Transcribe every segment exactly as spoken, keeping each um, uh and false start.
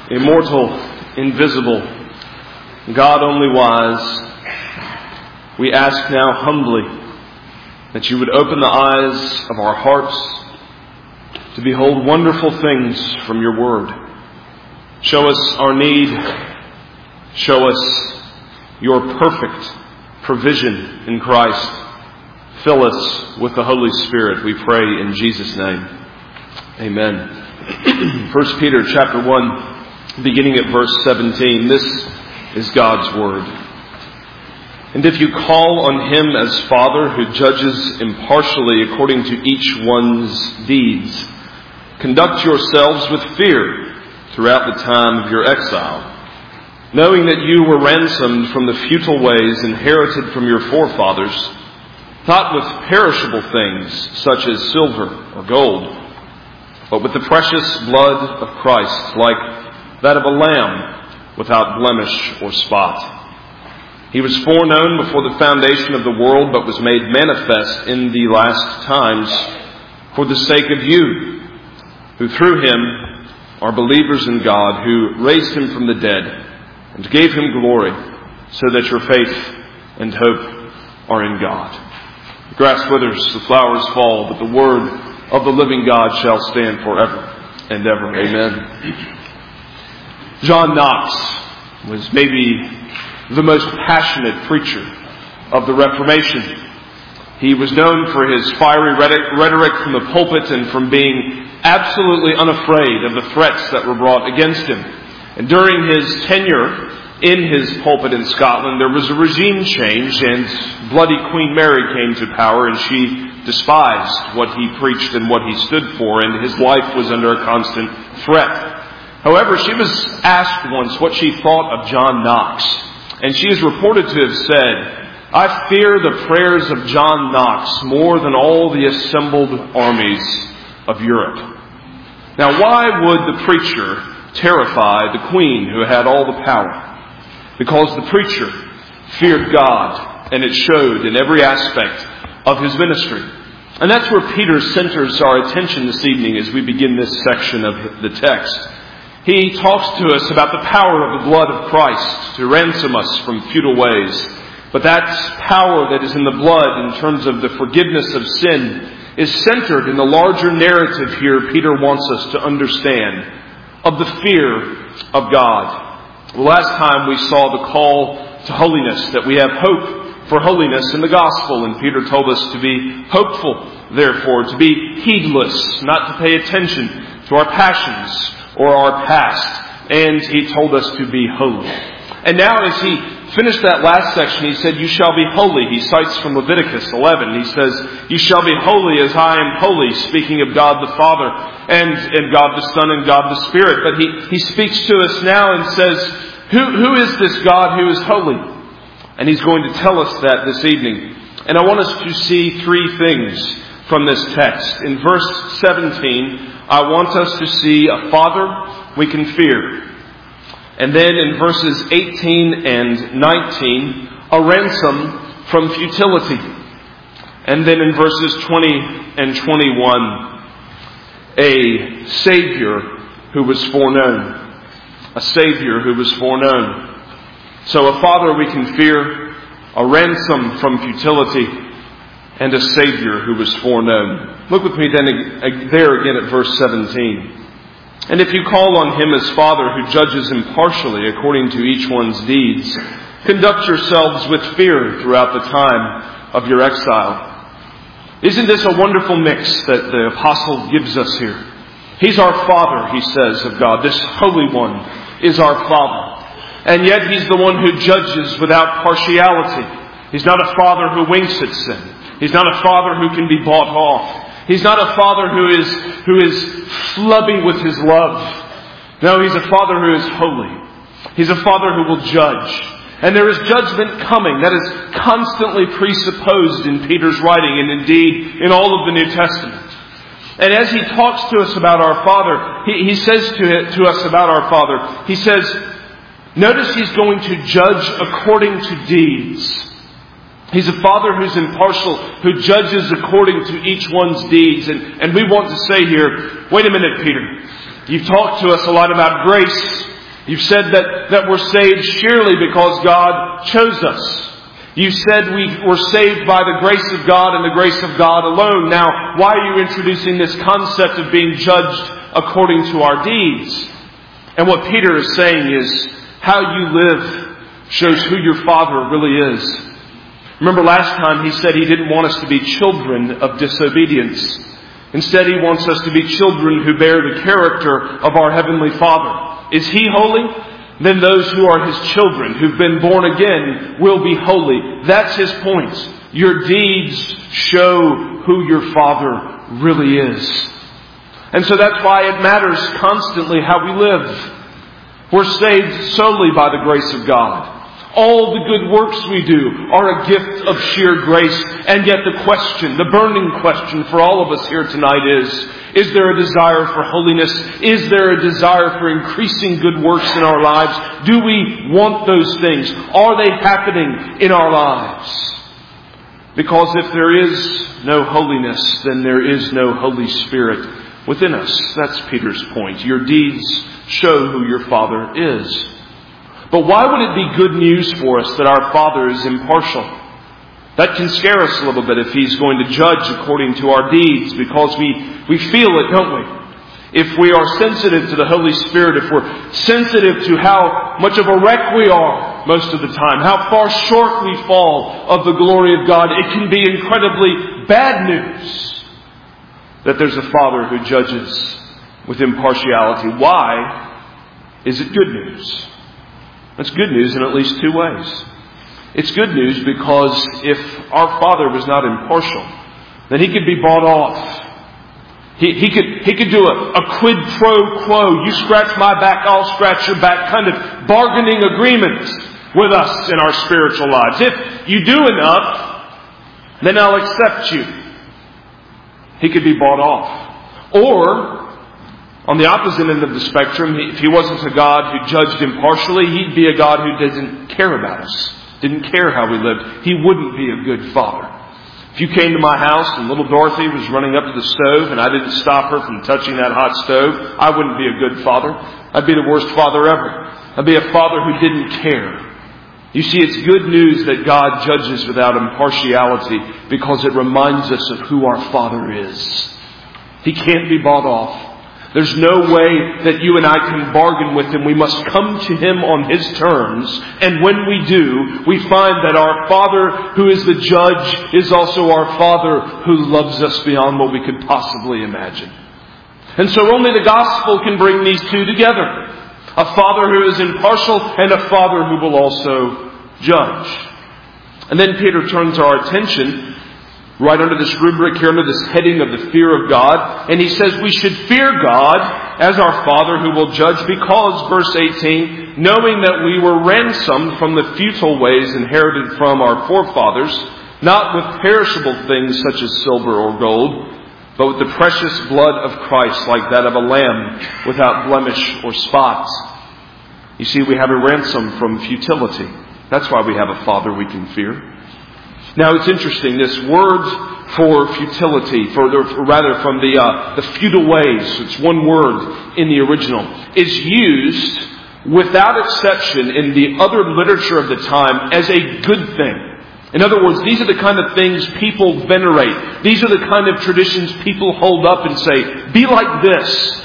immortal, invisible, God only wise, we ask now humbly that you would open the eyes of our hearts to behold wonderful things from your word. Show us our need. Show us your perfect provision in Christ. Fill us with the Holy Spirit, we pray in Jesus' name. Amen. First Peter chapter one, beginning at verse seventeen. This is God's word. And if you call on him as Father who judges impartially according to each one's deeds, conduct yourselves with fear throughout the time of your exile, knowing that you were ransomed from the futile ways inherited from your forefathers, not with perishable things such as silver or gold, but with the precious blood of Christ, like that of a lamb without blemish or spot. He was foreknown before the foundation of the world, but was made manifest in the last times for the sake of you, who through him are believers in God, who raised him from the dead and gave him glory, so that your faith and hope are in God. The grass withers, the flowers fall, but the word of the living God shall stand forever and ever. Amen. John Knox was maybe the most passionate preacher of the Reformation. He was known for his fiery rhetoric from the pulpit and from being absolutely unafraid of the threats that were brought against him. And during his tenure in his pulpit in Scotland, there was a regime change, and bloody Queen Mary came to power, and she despised what he preached and what he stood for, and his life was under a constant threat. However, she was asked once what she thought of John Knox, and she is reported to have said, "I fear the prayers of John Knox more than all the assembled armies of Europe." Now, why would the preacher terrify the queen who had all the power? Because the preacher feared God, and it showed in every aspect of his ministry. And that's where Peter centers our attention this evening as we begin this section of the text. He talks to us about the power of the blood of Christ to ransom us from futile ways. But that power that is in the blood in terms of the forgiveness of sin is centered in the larger narrative here Peter wants us to understand of the fear of God. The last time we saw the call to holiness, that we have hope for holiness in the gospel, and Peter told us to be hopeful, therefore, to be heedless, not to pay attention to our passions or our past, and he told us to be holy. And now as he finished that last section, he said, "You shall be holy." He cites from Leviticus eleven. He says, "You shall be holy as I am holy," speaking of God the Father and, and God the Son and God the Spirit. But he, he speaks to us now and says, who, who is this God who is holy? And he's going to tell us that this evening. And I want us to see three things from this text. In verse seventeen, I want us to see a Father we can fear. And then in verses eighteen and nineteen, a ransom from futility. And then in verses twenty and twenty-one, a Savior who was foreknown. A Savior who was foreknown. So a Father we can fear, a ransom from futility, and a Savior who was foreknown. Look with me then there again at verse seventeen. "And if you call on him as Father who judges impartially according to each one's deeds, conduct yourselves with fear throughout the time of your exile." Isn't this a wonderful mix that the apostle gives us here? He's our Father, he says of God. This Holy One is our Father. And yet he's the one who judges without partiality. He's not a Father who winks at sin. He's not a Father who can be bought off. He's not a Father who is who is flubby with his love. No, he's a Father who is holy. He's a Father who will judge. And there is judgment coming. That is constantly presupposed in Peter's writing, and indeed in all of the New Testament. And as he talks to us about our Father, he, he says to, to us about our Father, he says, notice he's going to judge according to deeds. He's a Father who's impartial, who judges according to each one's deeds. And, and we want to say here, wait a minute, Peter. You've talked to us a lot about grace. You've said that, that we're saved surely because God chose us. You said we were saved by the grace of God and the grace of God alone. Now, why are you introducing this concept of being judged according to our deeds? And what Peter is saying is, how you live shows who your Father really is. Remember last time he said he didn't want us to be children of disobedience. Instead, he wants us to be children who bear the character of our Heavenly Father. Is He holy? Then those who are His children, who've been born again, will be holy. That's His point. Your deeds show who your Father really is. And so that's why it matters constantly how we live. We're saved solely by the grace of God. All the good works we do are a gift of sheer grace. And yet the question, the burning question for all of us here tonight is, is there a desire for holiness? Is there a desire for increasing good works in our lives? Do we want those things? Are they happening in our lives? Because if there is no holiness, then there is no Holy Spirit within us. That's Peter's point. Your deeds show who your Father is. But why would it be good news for us that our Father is impartial? That can scare us a little bit if He's going to judge according to our deeds, because we, we feel it, don't we? If we are sensitive to the Holy Spirit, if we're sensitive to how much of a wreck we are most of the time, how far short we fall of the glory of God, it can be incredibly bad news that there's a Father who judges with impartiality. Why is it good news? That's good news in at least two ways. It's good news because if our Father was not impartial, then He could be bought off. He, he could he could do a, a quid pro quo, you scratch my back, I'll scratch your back, kind of bargaining agreement with us in our spiritual lives. If you do enough, then I'll accept you. He could be bought off. Or, on the opposite end of the spectrum, if He wasn't a God who judged impartially, He'd be a God who doesn't care about us, didn't care how we lived. He wouldn't be a good Father. If you came to my house and little Dorothy was running up to the stove and I didn't stop her from touching that hot stove, I wouldn't be a good father. I'd be the worst father ever. I'd be a father who didn't care. You see, it's good news that God judges without impartiality because it reminds us of who our Father is. He can't be bought off. There's no way that you and I can bargain with Him. We must come to Him on His terms. And when we do, we find that our Father, who is the judge, is also our Father who loves us beyond what we could possibly imagine. And so only the gospel can bring these two together. A Father who is impartial and a Father who will also judge. And then Peter turns our attention right under this rubric here, under this heading of the fear of God. And he says we should fear God as our Father who will judge because, verse eighteen, knowing that we were ransomed from the futile ways inherited from our forefathers, not with perishable things such as silver or gold, but with the precious blood of Christ, like that of a lamb, without blemish or spot. You see, we have a ransom from futility. That's why we have a Father we can fear. Now, it's interesting, this word for futility, for the, or rather from the uh, the futile ways, it's one word in the original, is used without exception in the other literature of the time as a good thing. In other words, these are the kind of things people venerate. These are the kind of traditions people hold up and say, be like this.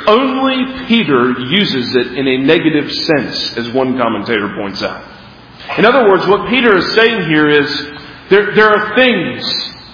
Only Peter uses it in a negative sense, as one commentator points out. In other words, what Peter is saying here is, there, there are things,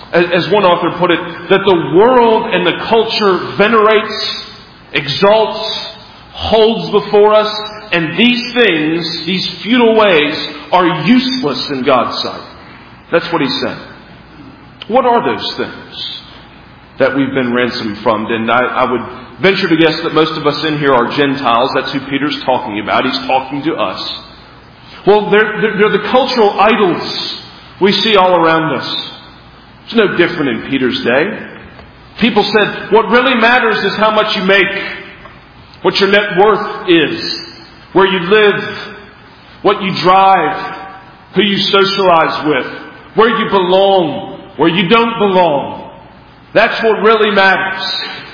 as one author put it, that the world and the culture venerates, exalts, holds before us, and these things, these futile ways, are useless in God's sight. That's what he's saying. What are those things that we've been ransomed from? And I, I would venture to guess that most of us in here are Gentiles. That's who Peter's talking about. He's talking to us. Well, they're, they're, they're the cultural idols we see all around us. It's no different in Peter's day. People said, what really matters is how much you make, what your net worth is, where you live, what you drive, who you socialize with, where you belong, where you don't belong. That's what really matters.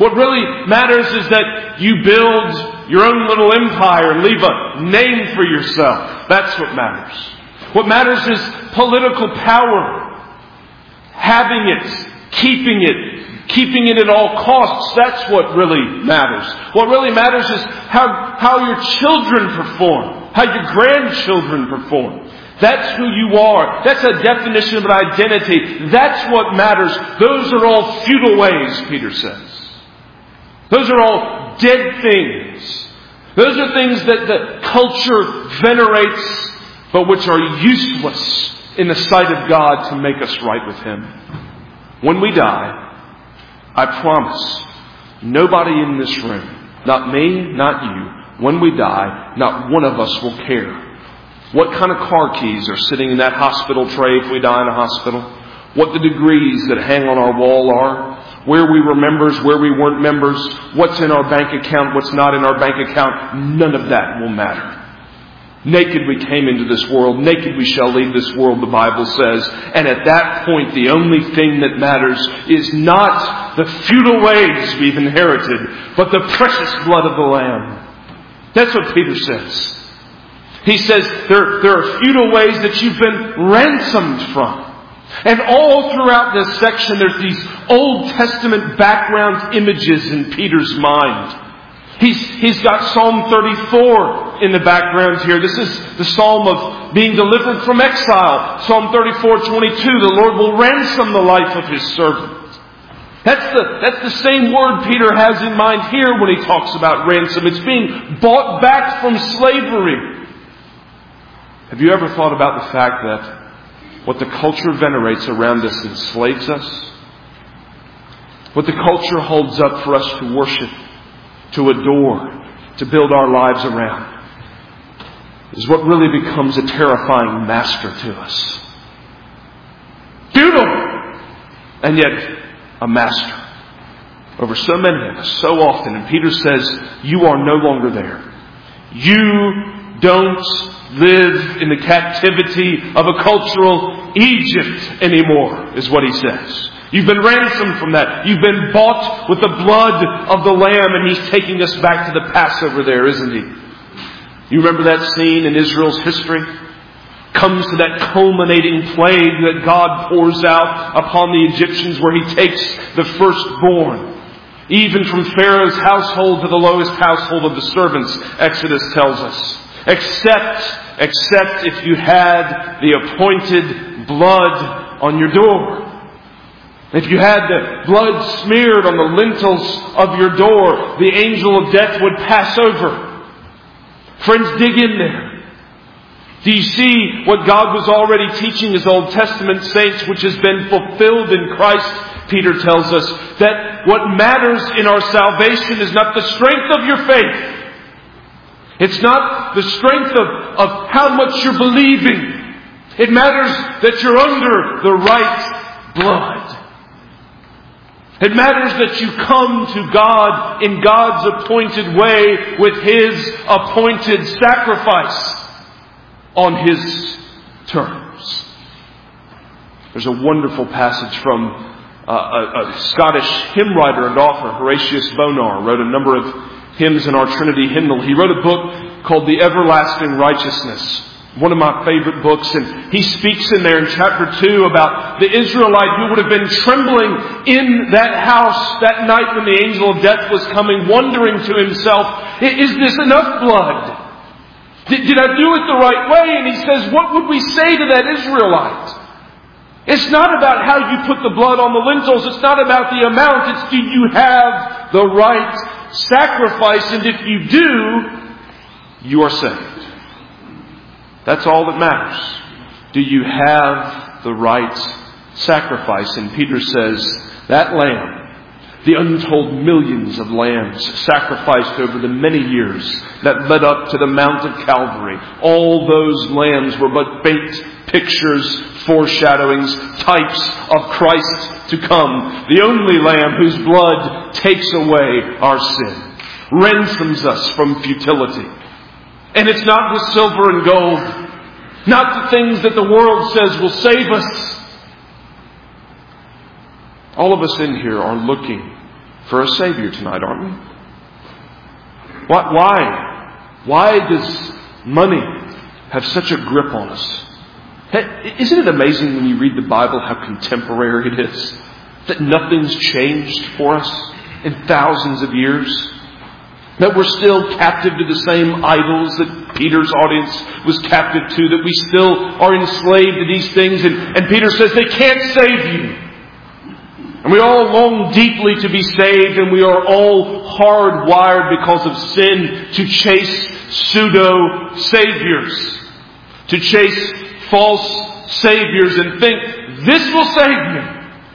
What really matters is that you build your own little empire and leave a name for yourself. That's what matters. What matters is political power. Having it, keeping it, keeping it at all costs. That's what really matters. What really matters is how, how your children perform, how your grandchildren perform. That's who you are. That's a definition of an identity. That's what matters. Those are all futile ways, Peter says. Those are all dead things. Those are things that the culture venerates, but which are useless in the sight of God to make us right with Him. When we die, I promise, nobody in this room, not me, not you, when we die, not one of us will care what kind of car keys are sitting in that hospital tray if we die in a hospital, what the degrees that hang on our wall are, where we were members, where we weren't members, what's in our bank account, what's not in our bank account. None of that will matter. Naked we came into this world, naked we shall leave this world, the Bible says. And at that point, the only thing that matters is not the futile ways we've inherited, but the precious blood of the Lamb. That's what Peter says. He says there, there are futile ways that you've been ransomed from. And all throughout this section, there's these Old Testament background images in Peter's mind. He's, he's got Psalm thirty-four in the background here. This is the psalm of being delivered from exile. Psalm thirty-four twenty-two, the Lord will ransom the life of His servant. That's the, that's the same word Peter has in mind here when he talks about ransom. It's being bought back from slavery. Have you ever thought about the fact that what the culture venerates around us enslaves us? What the culture holds up for us to worship, to adore, to build our lives around, is what really becomes a terrifying master to us. Futile! And yet, a master over so many of us, so often. And Peter says, you are no longer there. You don't live in the captivity of a cultural Egypt anymore, is what he says. You've been ransomed from that. You've been bought with the blood of the Lamb, and He's taking us back to the Passover there, isn't He? You remember that scene in Israel's history? Comes to that culminating plague that God pours out upon the Egyptians, where He takes the firstborn, even from Pharaoh's household to the lowest household of the servants, Exodus tells us. Except, except if you had the appointed blood on your door. If you had the blood smeared on the lintels of your door, the angel of death would pass over. Friends, dig in there. Do you see what God was already teaching His Old Testament saints, which has been fulfilled in Christ? Peter tells us that what matters in our salvation is not the strength of your faith. It's not the strength of, of how much you're believing. It matters that you're under the right blood. It matters that you come to God in God's appointed way with His appointed sacrifice on His terms. There's a wonderful passage from uh, a, a Scottish hymn writer and author, Horatius Bonar, wrote a number of hymns in our Trinity hymnal. He wrote a book called The Everlasting Righteousness, one of my favorite books, and he speaks in there in chapter two about the Israelite who would have been trembling in that house that night when the angel of death was coming, wondering to himself, is this enough blood? Did, did I do it the right way? And he says, what would we say to that Israelite? It's not about how you put the blood on the lintels. It's not about the amount. It's, do you have the right sacrifice? And if you do, you are saved. That's all that matters. Do you have the right sacrifice? And Peter says, that lamb, the untold millions of lambs sacrificed over the many years that led up to the Mount of Calvary, all those lambs were but baked pictures, foreshadowings, types of Christ to come. The only lamb whose blood takes away our sin, ransoms us from futility. And it's not with silver and gold, not the things that the world says will save us. All of us in here are looking for a Savior tonight, aren't we? Why? Why, why does money have such a grip on us? Hey, isn't it amazing when you read the Bible how contemporary it is? That nothing's changed for us in thousands of years? That we're still captive to the same idols that Peter's audience was captive to, that we still are enslaved to these things. And, and Peter says they can't save you. And we all long deeply to be saved, and we are all hardwired because of sin to chase pseudo-saviors, to chase false saviors and think, this will save me.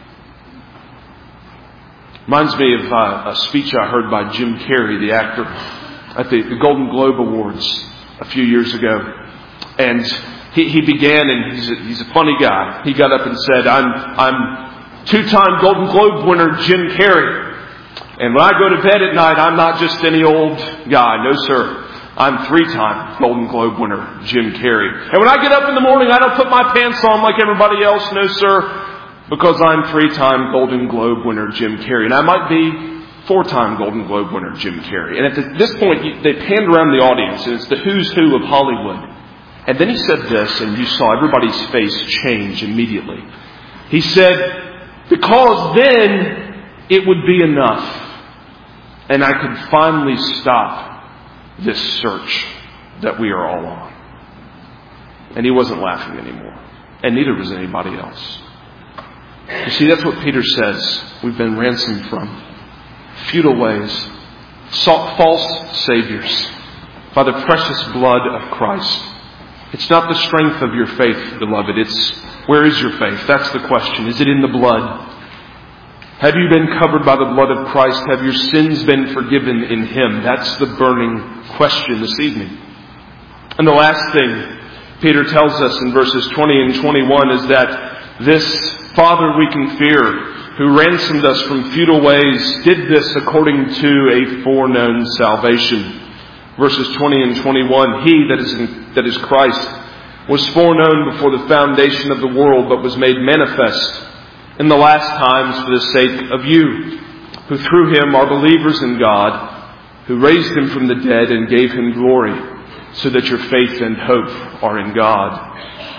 Reminds me of uh, a speech I heard by Jim Carrey, the actor, at the, the Golden Globe Awards a few years ago. And he, he began, and he's a, he's a funny guy. He got up and said, I'm, I'm two-time Golden Globe winner Jim Carrey. And when I go to bed at night, I'm not just any old guy. No, sir. I'm three-time Golden Globe winner Jim Carrey. And when I get up in the morning, I don't put my pants on like everybody else. No, sir. Because I'm three-time Golden Globe winner Jim Carrey. And I might be four-time Golden Globe winner Jim Carrey. And at this point, they panned around the audience, and it's the who's who of Hollywood. And then he said this, and you saw everybody's face change immediately. He said, because then it would be enough, and I could finally stop this search that we are all on. And he wasn't laughing anymore. And neither was anybody else. You see, that's what Peter says we've been ransomed from. Futile ways, false saviors, by the precious blood of Christ. It's not the strength of your faith, beloved. It's, where is your faith? That's the question. Is it in the blood? Have you been covered by the blood of Christ? Have your sins been forgiven in Him? That's the burning question this evening. And the last thing Peter tells us in verses twenty and twenty-one is that this Father we can fear, who ransomed us from futile ways, did this according to a foreknown salvation. Verses twenty and twenty-one, He, that is, in, that is Christ, was foreknown before the foundation of the world, but was made manifest in the last times for the sake of you, who through Him are believers in God, who raised Him from the dead and gave Him glory, so that your faith and hope are in God.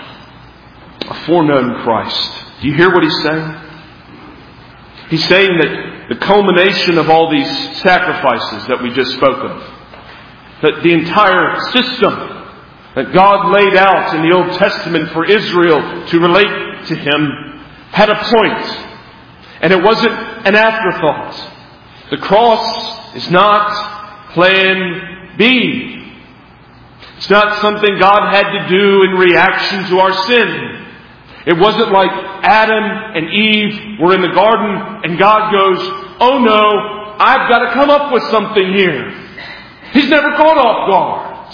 A foreknown Christ. Do you hear what He's saying? He's saying that the culmination of all these sacrifices that we just spoke of, that the entire system that God laid out in the Old Testament for Israel to relate to Him had a point. And it wasn't an afterthought. The cross is not plan B. It's not something God had to do in reaction to our sin. It wasn't like Adam and Eve were in the garden and God goes, oh no, I've got to come up with something here. He's never caught off guard.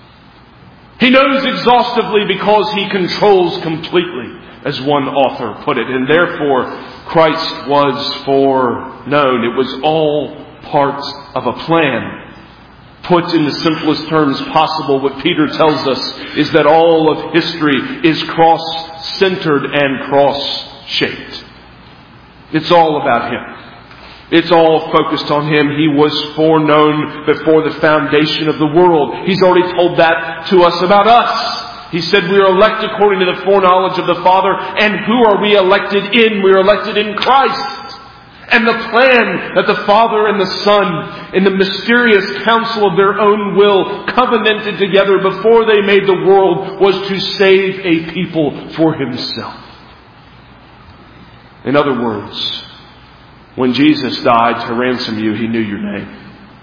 He knows exhaustively because He controls completely, as one author put it. And therefore, Christ was foreknown. It was all part of a plan. Put in the simplest terms possible, what Peter tells us is that all of history is cross-centered and cross-shaped. It's all about Him. It's all focused on Him. He was foreknown before the foundation of the world. He's already told that to us about us. He said we are elected according to the foreknowledge of the Father. And who are we elected in? We are elected in Christ. And the plan that the Father and the Son, in the mysterious counsel of their own will, covenanted together before they made the world, was to save a people for Himself. In other words, when Jesus died to ransom you, He knew your name.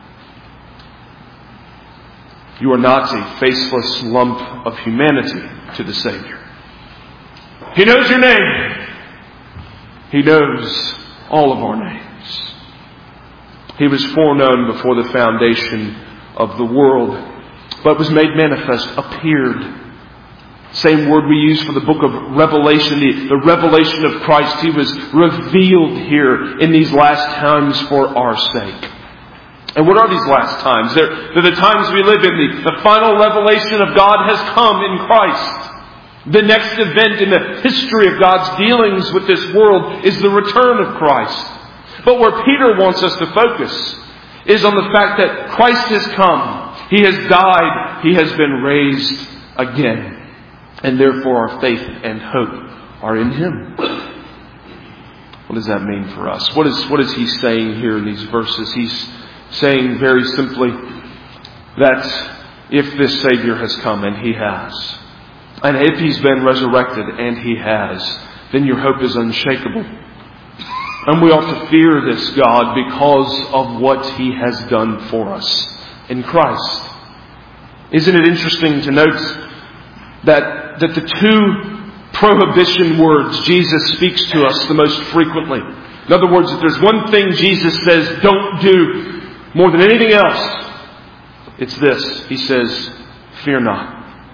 You are not a faceless lump of humanity to the Savior. He knows your name. He knows all of our names. He was foreknown before the foundation of the world, but was made manifest, appeared. Same word we use for the book of Revelation, the, the revelation of Christ. He was revealed here in these last times for our sake. And what are these last times? They're, they're the times we live in. The, the final revelation of God has come in Christ. The next event in the history of God's dealings with this world is the return of Christ. But where Peter wants us to focus is on the fact that Christ has come. He has died. He has been raised again. And therefore our faith and hope are in Him. What does that mean for us? What is, what is he saying here in these verses? He's saying very simply that if this Savior has come, and He has, and if He's been resurrected, and He has, then your hope is unshakable. And we ought to fear this God because of what He has done for us in Christ. Isn't it interesting to note that, that the two prohibition words Jesus speaks to us the most frequently? In other words, if there's one thing Jesus says don't do more than anything else, it's this. He says, fear not.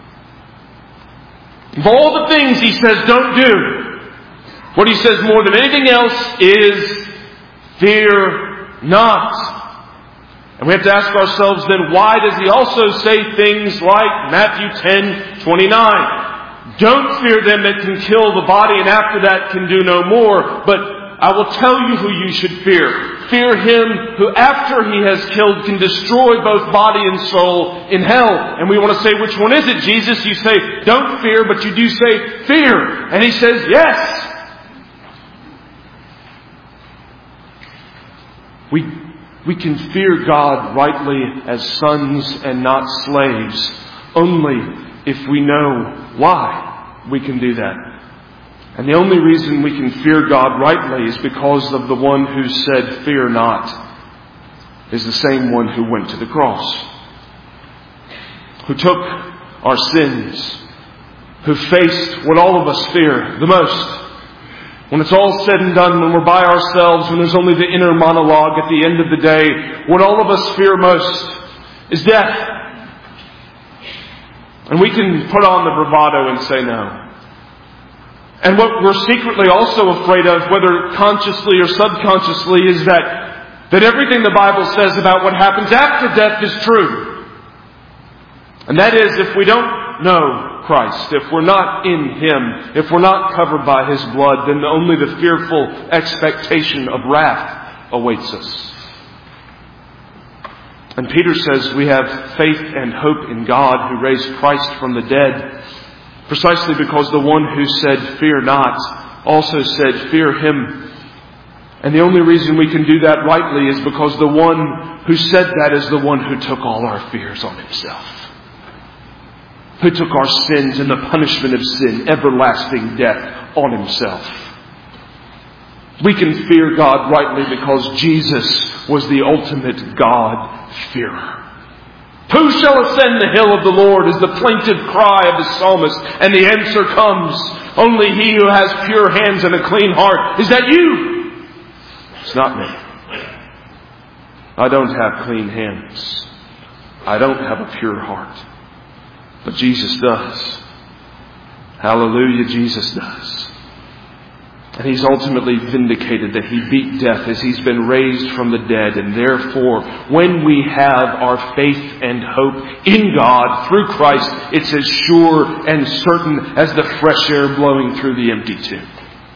Of all the things He says don't do, what He says more than anything else is fear not. And we have to ask ourselves then, why does He also say things like Matthew ten twenty-nine? Don't fear them that can kill the body and after that can do no more. But I will tell you who you should fear. Fear Him who after He has killed can destroy both body and soul in hell. And we want to say, which one is it, Jesus? You say, don't fear, but you do say, fear. And He says, yes. We, we can fear God rightly as sons and not slaves only if we know why we can do that. And the only reason we can fear God rightly is because of the one who said, fear not, is the same one who went to the cross, who took our sins, who faced what all of us fear the most. When it's all said and done, when we're by ourselves, when there's only the inner monologue at the end of the day, what all of us fear most is death. And we can put on the bravado and say no. And what we're secretly also afraid of, whether consciously or subconsciously, is that, that everything the Bible says about what happens after death is true. And that is, if we don't know Christ, if we're not in Him, if we're not covered by His blood, then only the fearful expectation of wrath awaits us. And Peter says we have faith and hope in God who raised Christ from the dead, precisely because the one who said, fear not, also said, fear Him. And the only reason we can do that rightly is because the one who said that is the one who took all our fears on Himself, who took our sins and the punishment of sin, everlasting death, on Himself. We can fear God rightly because Jesus was the ultimate God-fearer. Who shall ascend the hill of the Lord is the plaintive cry of the psalmist. And the answer comes, only he who has pure hands and a clean heart. Is that you? It's not me. I don't have clean hands. I don't have a pure heart. But Jesus does. Hallelujah, Jesus does. And He's ultimately vindicated that He beat death as He's been raised from the dead. And therefore, when we have our faith and hope in God through Christ, it's as sure and certain as the fresh air blowing through the empty tomb.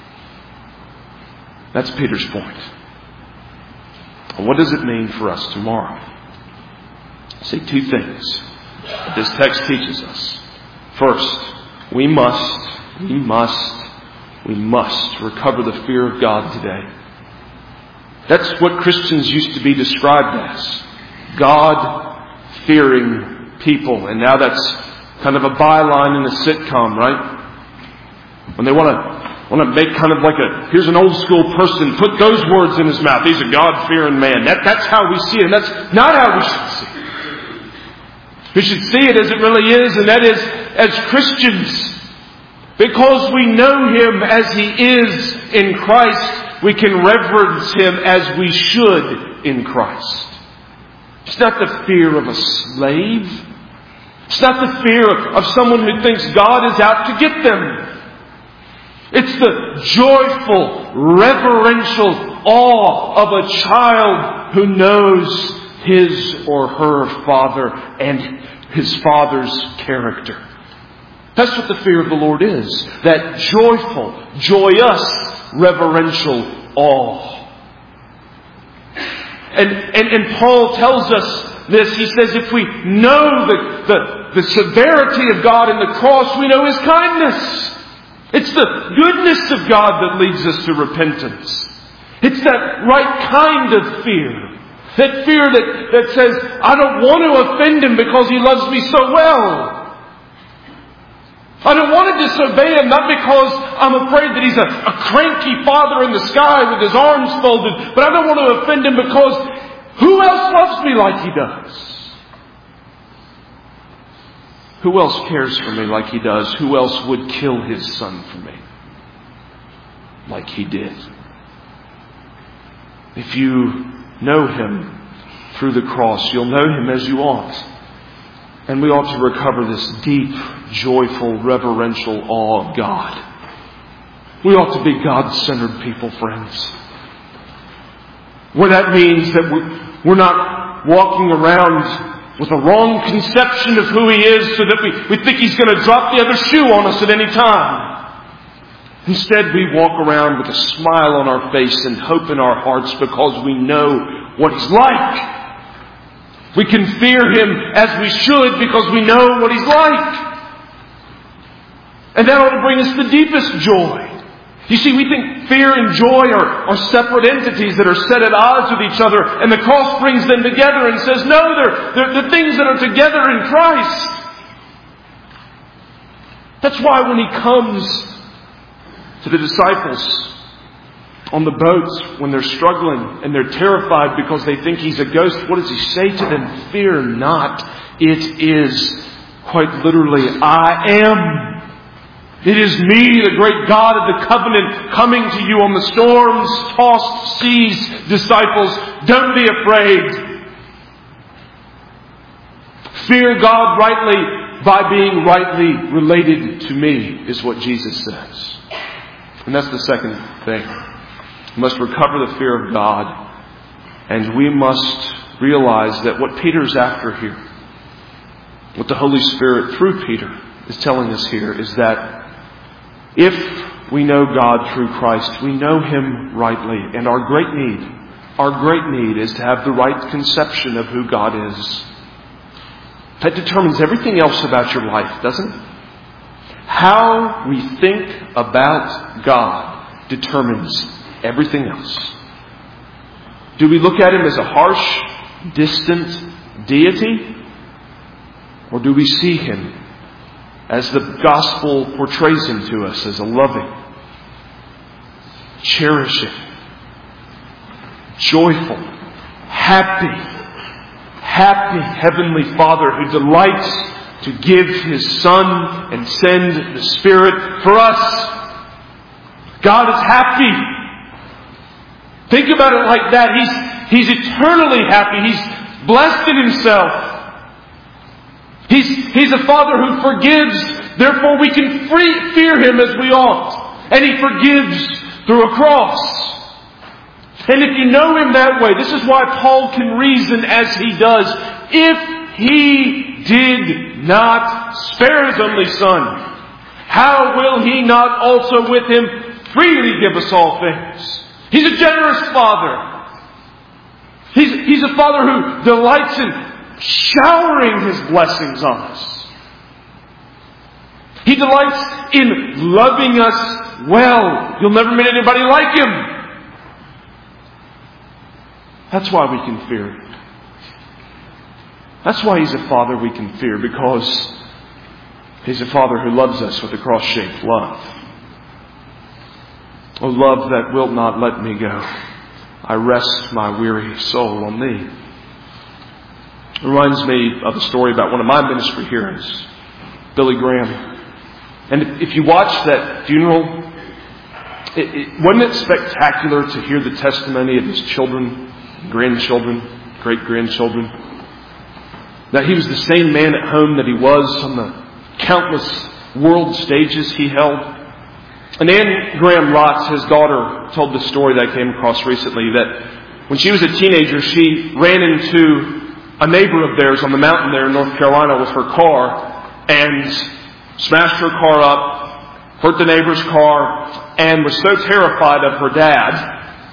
That's Peter's point. And what does it mean for us tomorrow? I see two things that this text teaches us. First, we must, we must, we must recover the fear of God today. That's what Christians used to be described as. God-fearing people. And now that's kind of a byline in a sitcom, right? When they want to want to make kind of like a, here's an old school person, put those words in his mouth. He's a God-fearing man. That, that's how we see it. And that's not how we should see it. We should see it as it really is, and that is as Christians. Because we know Him as He is in Christ, we can reverence Him as we should in Christ. It's not the fear of a slave. It's not the fear of, of someone who thinks God is out to get them. It's the joyful, reverential awe of a child who knows his or her father and his father's character. That's what the fear of the Lord is. That joyful, joyous, reverential awe. And, and, and Paul tells us this. He says if we know the, the, the severity of God in the cross, we know His kindness. It's the goodness of God that leads us to repentance. It's that right kind of fear. That fear that, that says, I don't want to offend Him because He loves me so well. I don't want to disobey Him, not because I'm afraid that He's a, a cranky Father in the sky with His arms folded, but I don't want to offend Him because who else loves me like He does? Who else cares for me like He does? Who else would kill His Son for me like He did? If you know Him through the cross, you'll know Him as you ought. And we ought to recover this deep, joyful, reverential awe of God. We ought to be God-centered people, friends. Where that means that we're not walking around with a wrong conception of who He is so that we, we think He's going to drop the other shoe on us at any time. Instead, we walk around with a smile on our face and hope in our hearts because we know what He's like. We can fear Him as we should because we know what He's like. And that ought to bring us the deepest joy. You see, we think fear and joy are, are separate entities that are set at odds with each other, and the cross brings them together and says, no, they're, they're the things that are together in Christ. That's why when He comes to the disciples on the boats when they're struggling and they're terrified because they think He's a ghost, what does He say to them? Fear not. It is quite literally, I am. It is me, the great God of the covenant, coming to you on the storms-tossed seas. Disciples, don't be afraid. Fear God rightly by being rightly related to me, is what Jesus says. And that's the second thing. We must recover the fear of God. And we must realize that what Peter's after here, what the Holy Spirit through Peter is telling us here, is that if we know God through Christ, we know Him rightly. And our great need, our great need is to have the right conception of who God is. That determines everything else about your life, doesn't it? How we think about God determines everything else. Do we look at Him as a harsh, distant deity? Or do we see Him as the gospel portrays Him to us, as a loving, cherishing, joyful, happy, happy Heavenly Father who delights to give His Son and send the Spirit for us? God is happy. Think about it like that. He's, He's eternally happy. He's blessed in Himself. He's, he's a Father who forgives. Therefore we can free, fear Him as we ought. And He forgives through a cross. And if you know Him that way, this is why Paul can reason as he does. If He did not spare His only Son, how will He not also with Him freely give us all things? He's a generous Father. He's, he's a Father who delights in showering His blessings on us. He delights in loving us well. You'll never meet anybody like Him. That's why we can fear Him. That's why He's a Father we can fear, because He's a Father who loves us with a cross-shaped love. O love that wilt not let me go, I rest my weary soul on Thee. It reminds me of a story about one of my ministry heroes, Billy Graham. And if you watch that funeral, it, it, wasn't it spectacular to hear the testimony of his children, grandchildren, great-grandchildren? That he was the same man at home that he was on the countless world stages he held. And Anne Graham Lotz, his daughter, told the story that I came across recently, that when she was a teenager, she ran into a neighbor of theirs on the mountain there in North Carolina with her car and smashed her car up, hurt the neighbor's car, and was so terrified of her dad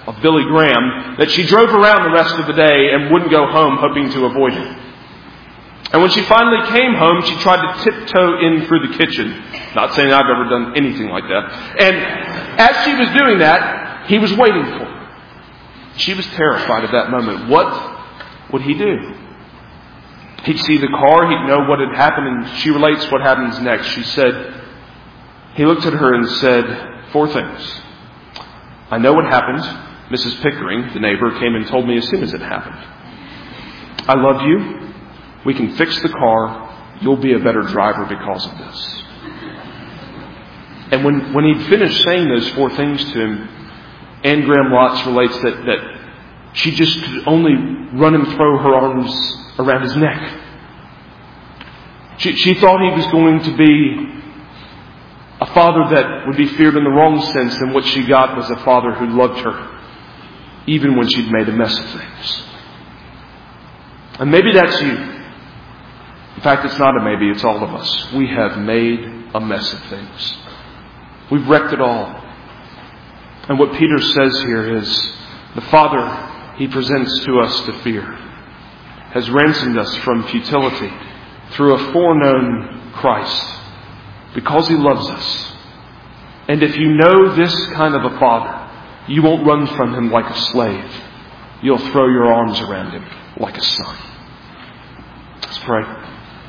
of Billy Graham that she drove around the rest of the day and wouldn't go home, hoping to avoid him. And when she finally came home, she tried to tiptoe in through the kitchen. Not saying I've ever done anything like that. And as she was doing that, he was waiting for her. She was terrified at that moment. What would he do? He'd see the car, he'd know what had happened, and she relates what happens next. She said, he looked at her and said four things. I know what happened. Missus Pickering, the neighbor, came and told me as soon as it happened. I love you. We can fix the car. You'll be a better driver because of this. And when, when he'd finished saying those four things to him, Anne Graham Lotz relates that, that she just could only run and throw her arms around his neck. She, she thought he was going to be a father that would be feared in the wrong sense, and what she got was a father who loved her, even when she'd made a mess of things. And maybe that's you. In fact, it's not a maybe, it's all of us. We have made a mess of things. We've wrecked it all. And what Peter says here is, the Father He presents to us to fear has ransomed us from futility through a foreknown Christ, because He loves us. And if you know this kind of a Father, you won't run from Him like a slave. You'll throw your arms around Him like a son. Let's pray.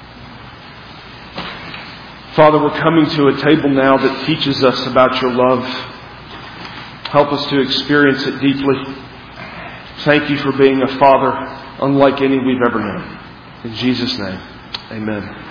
Father, we're coming to a table now that teaches us about your love. Help us to experience it deeply. Thank you for being a Father unlike any we've ever known. In Jesus' name, amen.